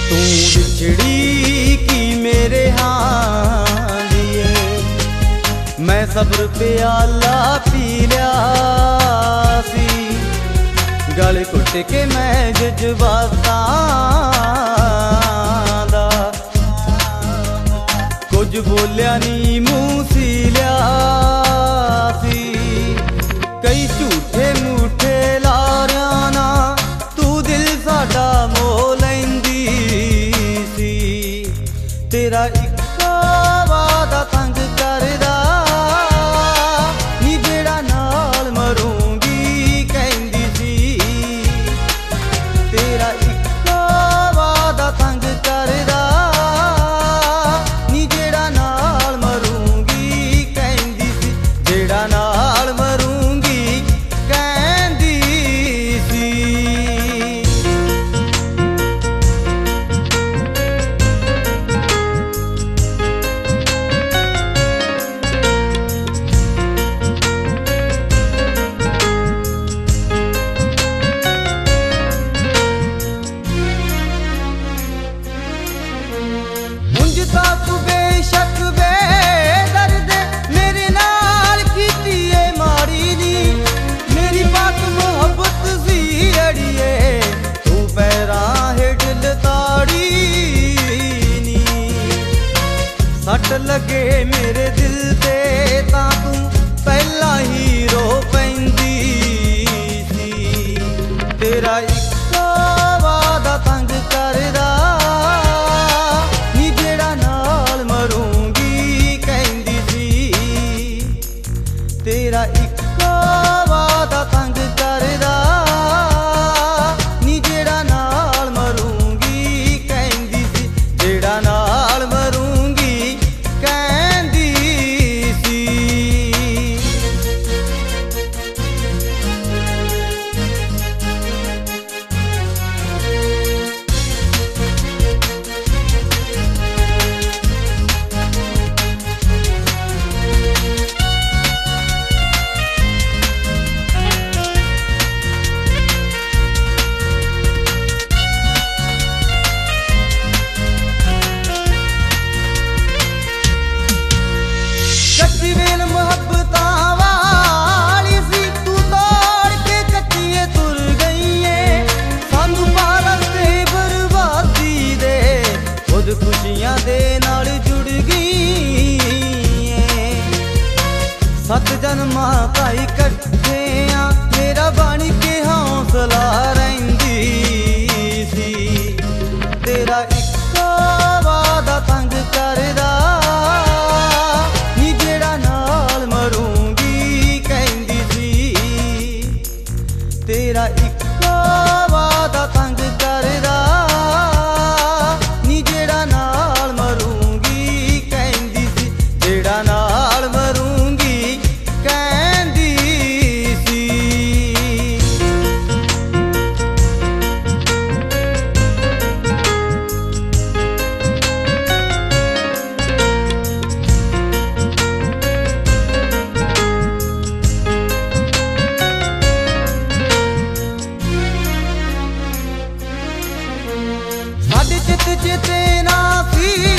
तू बिछड़ी की मेरे हाथ दिए, मैं सब्र प्याला पी लिया सी, गल घुट के मैं जज्बातां दा कुछ बोलिया नी मूंह सी लिया सी। कई झूठे मूठे लारिया ना तू दिल साडा मोह लैंदी सी, तेरा इक्को वादा तंग करदा नी जेड़ा नाल मरूंगी कहंदी सी, तेरा इक्को वादा तंग करदा नी जेड़ा नाल मरूंगी कहंदी सी, जेड़ा नाल मरूंगी कहंदी सी। मुंझता तू बेशक बेदर्द मेरे नाल कीती है माड़ी नी, मेरी बात मोहब्बत सी अड़िए तू पैरां हेठ लताड़ी नी, सट लगे मेरे दिल ते तां तू पहला ही रो पैंदी सी, तेरा इक्को वादा तंग करदा नी जेड़ा नाल मरूंगी कहंदी सी, तेरा इक्को वादा तंग करदा नी जेड़ा नाल मरूंगी कहंदी सी, जेड़ा नाल मरूंगी कहंदी सी। कच्ची वेल मुहब्बतां वाली सी, तू तोड़ के कच्चिए तुर गई है, सानू पारस ते बर्बादी दे खुद खुशियां दे नाल जुड़ गई है, सत जन्मां ताई कट्ठे आ मेरा बन के हौसला रहिंदी सी, तेरा इक्को वादा तंग करदा नी जेड़ा नाल मरूंगी कहंदी सी, तेरा इक्को वादा तंग करदा नी जेड़ा नाल मरूंगी कहंदी सी, जेड़ा नाल मरूंगी कहंदी सी। साडे चित चिते ना सी